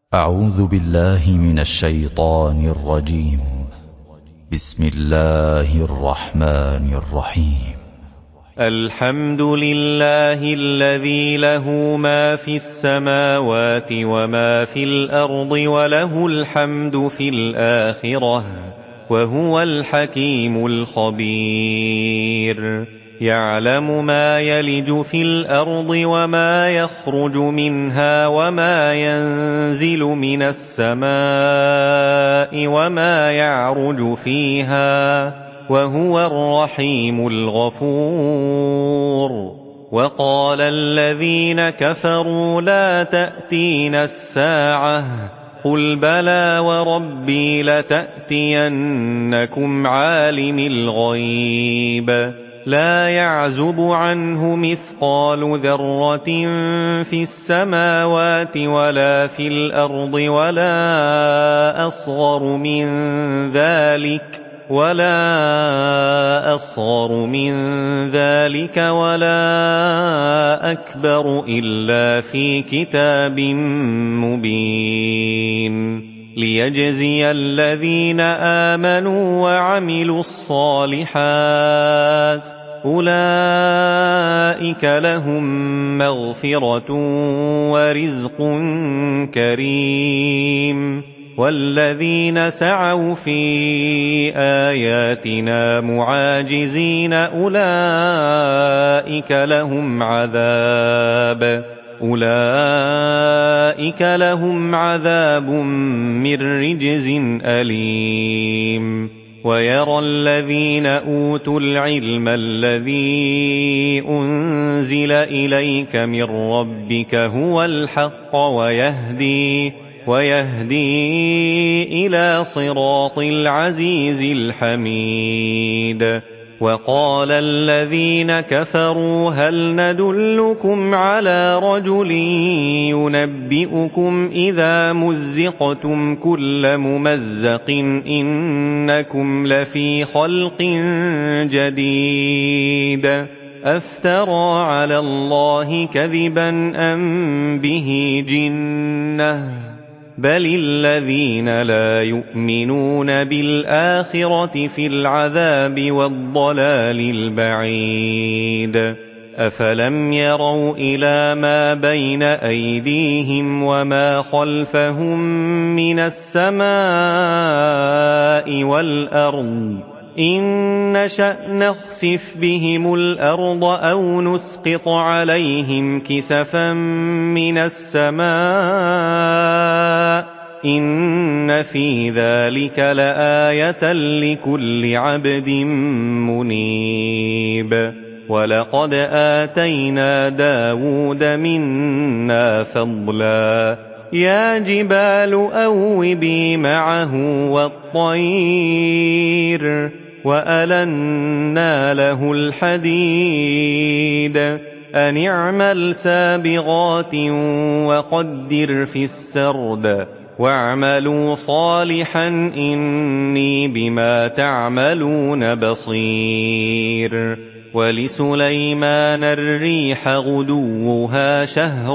أعوذ بالله من الشيطان الرجيم. بسم الله الرحمن الرحيم. الحمد لله الذي له ما في السماوات وما في الأرض وله الحمد في الآخرة وهو الحكيم الخبير. يعلم ما يلج في الأرض وما يخرج منها وما ينزل من السماء وما يعرج فيها وهو الرحيم الغفور. وقال الذين كفروا لا تأتينا الساعة قل بلى وربي لتأتينكم عالم الغيب لا يعزب عنه مثقال ذرة في السماوات ولا في الأرض ولا أصغر من ذلك ولا أكبر إلا في كتاب مبين ليجزي الذين آمنوا وعملوا الصالحات أولئك لهم مغفرة ورزق كريم. والذين سعوا في آياتنا معاجزين أولئك لهم عذاب من رجز أليم. ويرى الذين أوتوا العلم الذي أنزل إليك من ربك هو الحق ويهدي إلى صراط العزيز الحميد. وقال الذين كفروا هل ندلكم على رجل ينبئكم إذا مزقتم كل ممزق إنكم لفي خلق جديد أفترى على الله كذبا أم به جنة بل الذين لا يؤمنون بالآخرة في العذاب والضلال البعيد. أفلم يروا إلى ما بين أيديهم وما خلفهم من السماء والأرض إن نشأ نخسف بهم الأرض أو نسقط عليهم كسفا من السماء إن في ذلك لآية لكل عبد منيب. ولقد آتينا داود منا فضلا يا جبال أوبي معه والطير وألنا له الحديد أن اعمل سابغات وقدر في السرد واعملوا صالحا إني بما تعملون بصير. ولسليمان الريح غدوها شهر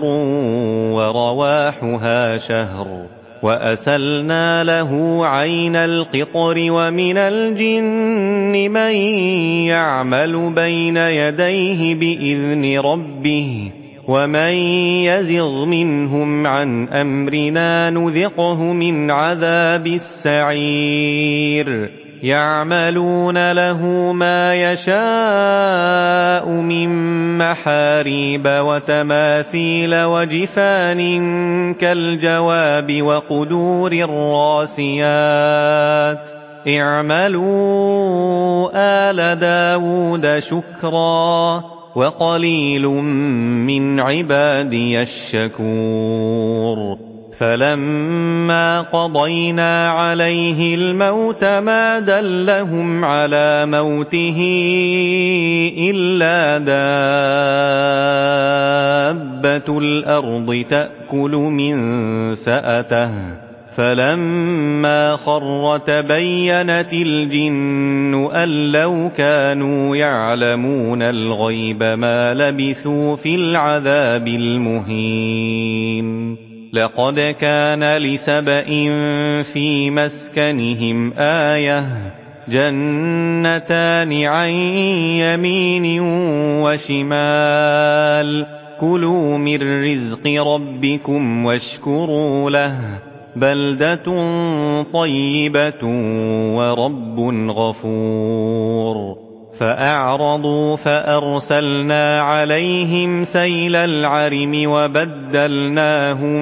ورواحها شهر وأسلنا له عين القطر ومن الجن من يعمل بين يديه بإذن ربه ومن يزغ منهم عن أمرنا نذقه من عذاب السعير. يعملون له ما يشاء من محاريب وتماثيل وجفان كالجواب وقدور الراسيات اعملوا آل داود شكرا وقليل من عبادي الشكور. فلما قضينا عليه الموت ما دلهم على موته إلا دابة الأرض تأكل من سأته فلما خر تبينت الجن أن لو كانوا يعلمون الغيب ما لبثوا في العذاب المهين. لقد كان لسبإ في مسكنهم آية جنتان عن يمين وشمال كلوا من رزق ربكم واشكروا له بلدة طيبة ورب غفور فأعرضوا فأرسلنا عليهم سيل العرم وبدلناهم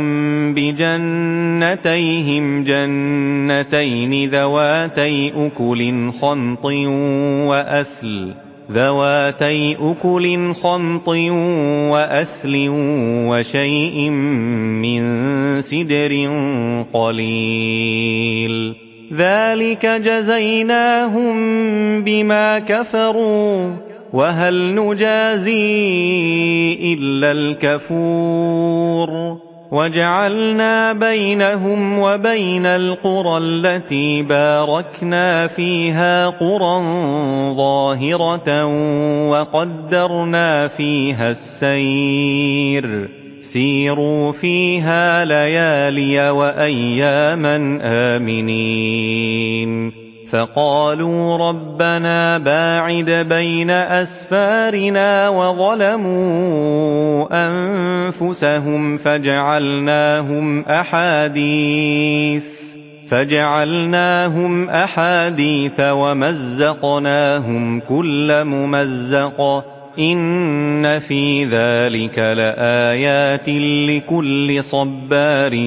بجنتيهم جنتين ذواتي أكل خمط وأثل وشيء من سدر قليل ذلك جزيناهم بما كفروا وهل نجازي إلا الكفور وجعلنا بينهم وبين القرى التي باركنا فيها قرى ظاهرة وقدرنا فيها السير سيروا فيها ليالي وأياما آمنين فقالوا ربنا باعد بين أسفارنا وظلموا أنفسهم فجعلناهم أحاديث ومزقناهم كل ممزق إن في ذلك لآيات لكل صبار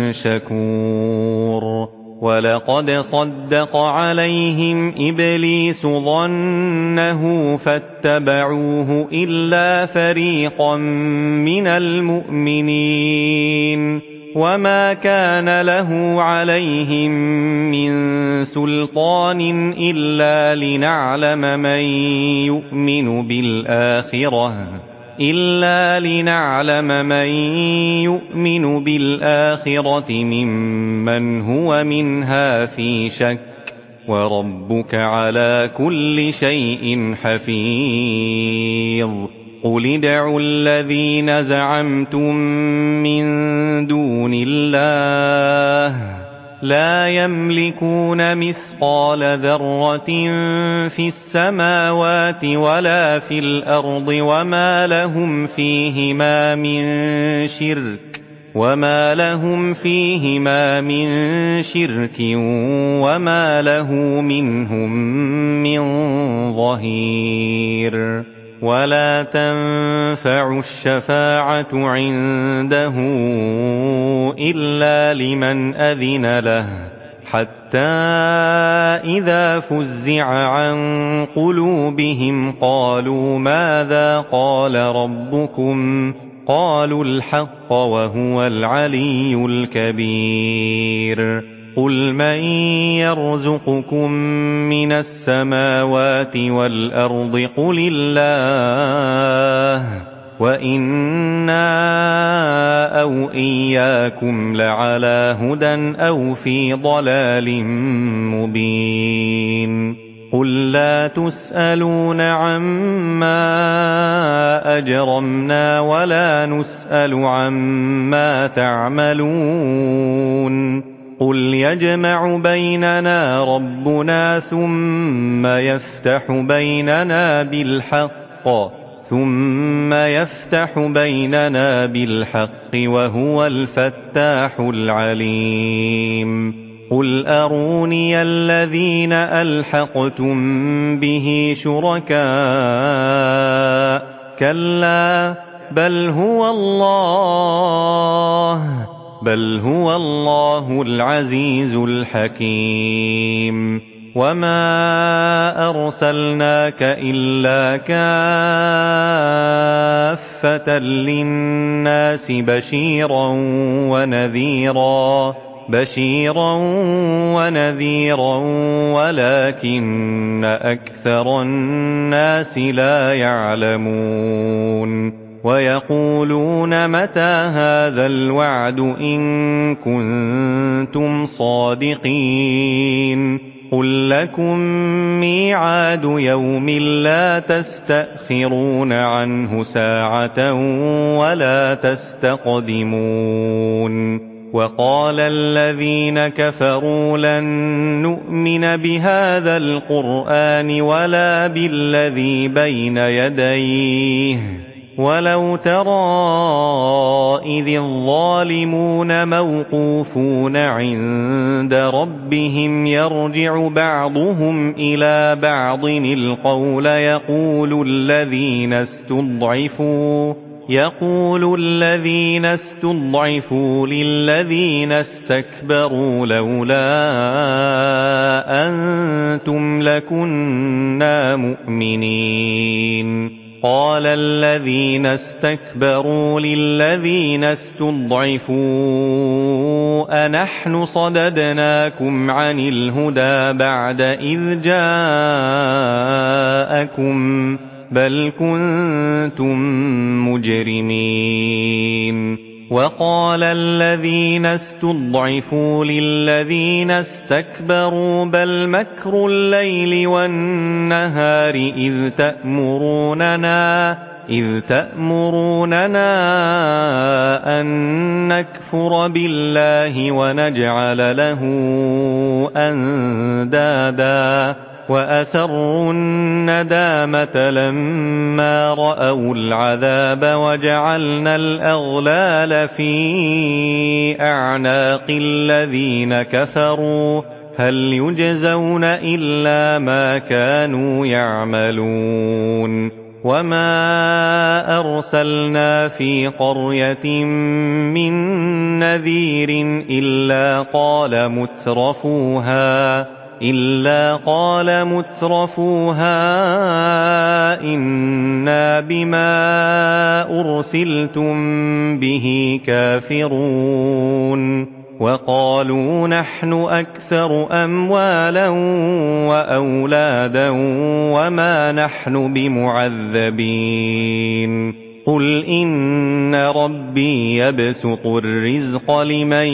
شكور ولقد صدق عليهم إبليس ظنه فاتبعوه إلا فريقا من المؤمنين وما كان له عليهم من سلطان إلا لنعلم من يؤمن بالآخرة ممن هو منها في شك وربك على كل شيء حفيظ قل ادعوا الذين زعمتم من دون الله لا يملكون مثقال ذرة في السماوات ولا في الأرض وما لهم فيهما من شرك وما له منهم من ظهير ولا تنفع الشفاعة عنده إلا لمن أذن له حتى إذا فزع عن قلوبهم قالوا ماذا قال ربكم قالوا الحق وهو العلي الكبير قل من يرزقكم من السماوات والأرض قل الله وإنا أو إياكم لعلى هدى أو في ضلال مبين قل لا تسألون عما أجرمنا ولا نسأل عما تعملون قل يجمع بيننا ربنا ثم يفتح بيننا بالحق وهو الفتاح العليم قل أروني الذين ألحقتم به شركاء كلا بل هو الله العزيز الحكيم وما أرسلناك إلا كافة للناس بشيرا ونذيرا ولكن أكثر الناس لا يعلمون ويقولون متى هذا الوعد إن كنتم صادقين قُل لَّكُم مِّيعَادُ يَوْمٍ لَّا تَسْتَأْخِرُونَ عَنْهُ سَاعَةً وَلَا تَسْتَقْدِمُونَ وَقَالَ الَّذِينَ كَفَرُوا لَن نُّؤْمِنَ بِهَٰذَا الْقُرْآنِ وَلَا بِالَّذِي بَيْنَ يَدَيْهِ وَلَوْ تَرَىٰ إِذِ الظَّالِمُونَ موقوفون عِندَ رَبِّهِمْ يَرْجِعُ بَعْضُهُمْ إِلَىٰ بَعْضٍ الْقَوْلَ يَقُولُ الَّذِينَ اسْتُضْعِفُوا لِلَّذِينَ اسْتَكْبَرُوا لَوْلَا أَنتُمْ لَكُنَّا مُؤْمِنِينَ قَالَ الَّذِينَ اسْتَكْبَرُوا لِلَّذِينَ اسْتُضْعِفُوا أَنَحْنُ صَدَدْنَاكُمْ عَنِ الْهُدَىٰ بَعْدَ إِذْ جَاءَكُم بَلْ كُنتُم مُّجْرِمِينَ وَقَالَ الَّذِينَ اسْتُضْعِفُوا لِلَّذِينَ اسْتَكْبَرُوا بَلْ مَكْرُ اللَّيْلِ وَالنَّهَارِ إِذْ تَأْمُرُونَنَا أَن نَّكْفُرَ بِاللَّهِ وَنَجْعَلَ لَهُ أَندَادًا وَأَسَرُّوا النَّدَامَةَ لَمَّا رَأَوُا الْعَذَابَ وَجَعَلْنَا الْأَغْلَالَ فِي أَعْنَاقِ الَّذِينَ كَفَرُوا هَلْ يُجْزَوْنَ إِلَّا مَا كَانُوا يَعْمَلُونَ وَمَا أَرْسَلْنَا فِي قَرْيَةٍ مِّن نَّذِيرٍ إِلَّا قَالَ مُتْرَفُوهَا إِنَّا بِمَا أُرْسِلْتُم بِهِ كَافِرُونَ وَقَالُوا نَحْنُ أَكْثَرُ أَمْوَالًا وَأَوْلَادًا وَمَا نَحْنُ بِمُعَذَّبِينَ قُلْ إِنَّ رَبِّي يَبْسُطُ الرِّزْقَ لِمَن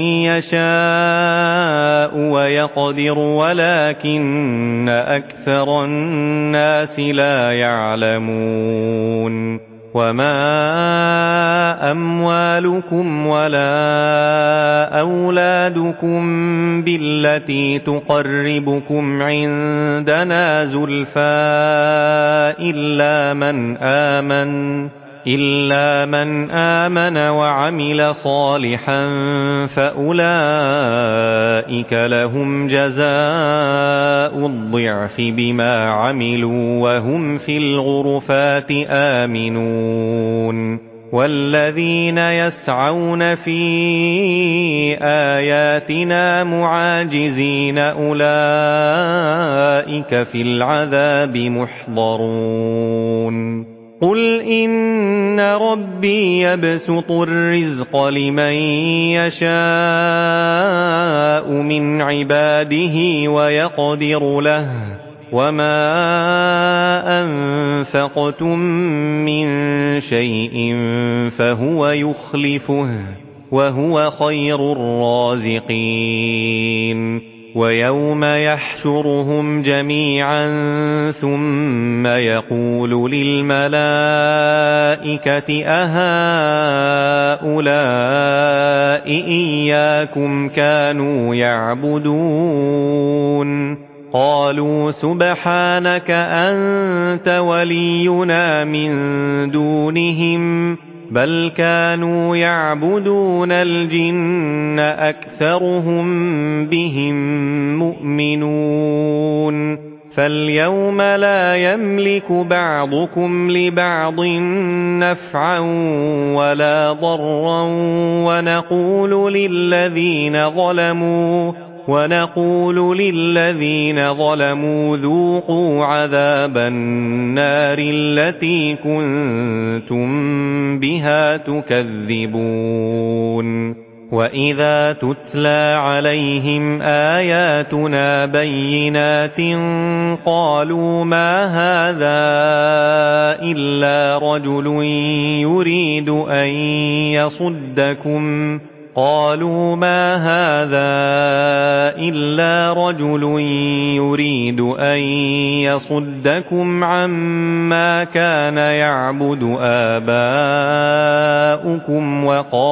يَشَاءُ وَيَقْدِرُ وَلَٰكِنَّ أَكْثَرَ النَّاسِ لَا يَعْلَمُونَ وَمَا أَمْوَالُكُمْ وَلَا أَوْلَادُكُم بِالَّتِي تُقَرِّبُكُمْ عِندَنَا زُلْفَىٰ إِلَّا مَنْ آمَنَ وَعَمِلَ صَالِحًا فَأُولَٰئِكَ لَهُمْ جَزَاءُ الضِّعْفِ بِمَا عَمِلُوا وَهُمْ فِي الْغُرُفَاتِ آمِنُونَ وَالَّذِينَ يَسْعَوْنَ فِي آيَاتِنَا مُعَاجِزِينَ أُولَٰئِكَ فِي الْعَذَابِ مُحْضَرُونَ قُلْ إِنَّ رَبِّي يَبْسُطُ الرِّزْقَ لِمَن يَشَاءُ مِنْ عِبَادِهِ وَيَقْدِرُ لَهُ وَمَا أَنفَقْتُم مِّن شَيْءٍ فَهُوَ يُخْلِفُهُ وَهُوَ خَيْرُ الرَّازِقِينَ وَيَوْمَ يَحْشُرُهُمْ جَمِيعًا ثُمَّ يَقُولُ لِلْمَلَائِكَةِ أَهَٰؤُلَاءِ إِيَّاكُمْ كَانُوا يَعْبُدُونَ قَالُوا سُبْحَانَكَ أَنتَ وَلِيُّنَا مِن دُونِهِم بَلْ كَانُوا يَعْبُدُونَ الْجِنَّ أَكْثَرُهُم بِهِم مُّؤْمِنُونَ فَالْيَوْمَ لَا يَمْلِكُ بَعْضُكُمْ لِبَعْضٍ نَّفْعًا وَلَا ضَرًّا وَنَقُولُ لِلَّذِينَ ظَلَمُوا ذُوقُوا عَذَابَ النَّارِ الَّتِي كُنتُم بِهَا تُكَذِّبُونَ وَإِذَا تُتْلَىٰ عَلَيْهِمْ آيَاتُنَا بَيِّنَاتٍ قَالُوا مَا هَٰذَا إِلَّا رَجُلٌ يُرِيدُ أَن قالوا ما هذا إلا رجل يريد أن يصدكم عما كان يعبد آباؤكم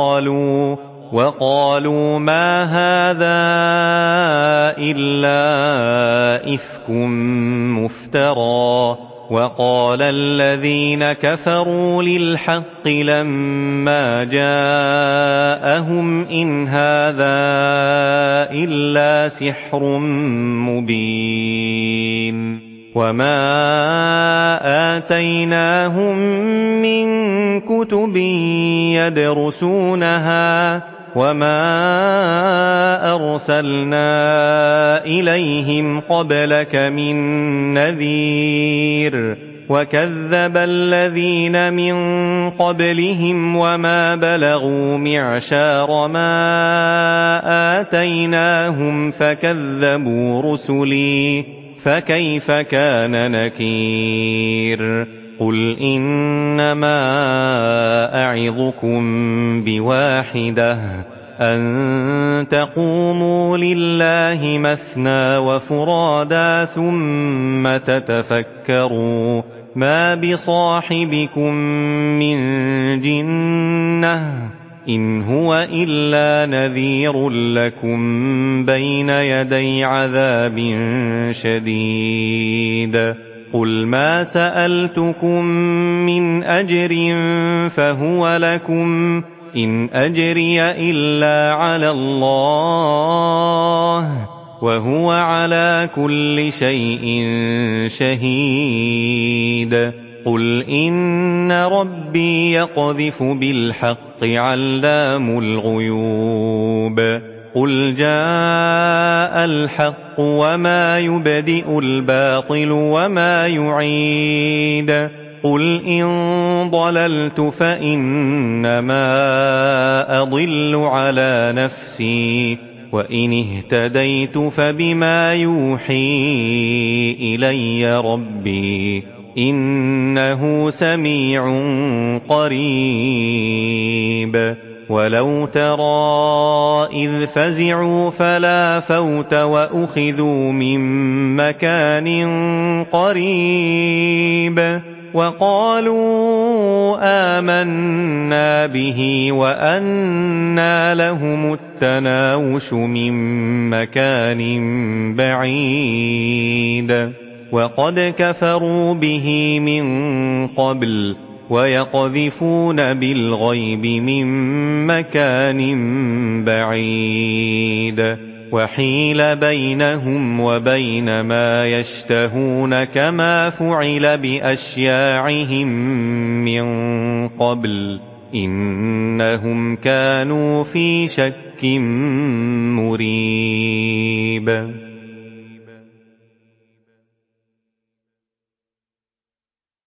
وقالوا ما هذا إلا إفك مفترى. وقال الذين كفروا للحق لما جاءهم إن هذا إلا سحر مبين. وما آتيناهم من كتب يدرسونها وما أرسلنا إليهم قبلك من نذير. وكذب الذين من قبلهم وما بلغوا معشار ما آتيناهم فكذبوا رسلي فكيف كان نكير. قل إنما أعظكم بواحدة أن تقوموا لله مثنى وفرادا ثم تتفكروا ما بصاحبكم من جنة إن هو إلا نذير لكم بين يدي عذاب شديد. قل ما سألتكم من أجر فهو لكم إن أجري إلا على الله وهو على كل شيء شهيد. قل إن ربي يقذف بالحق علام الغيوب. قل جاء الحق وما يبدئ الباطل وما يعيد. قل إن ضللت فإنما أضل على نفسي وإن اهتديت فبما يوحي إلي ربي إنه سميع قريب. ولو ترى إذ فزعوا فلا فوت وأخذوا من مكان قريب وقالوا آمنا به وأنى لهم التناوش من مكان بعيد. وقد كفروا به من قبل ويقذفون بالغيب من مكان بعيد. وحيل بينهم وبين ما يشتهون كما فعل بأشياعهم من قبل إنهم كانوا في شك مريب.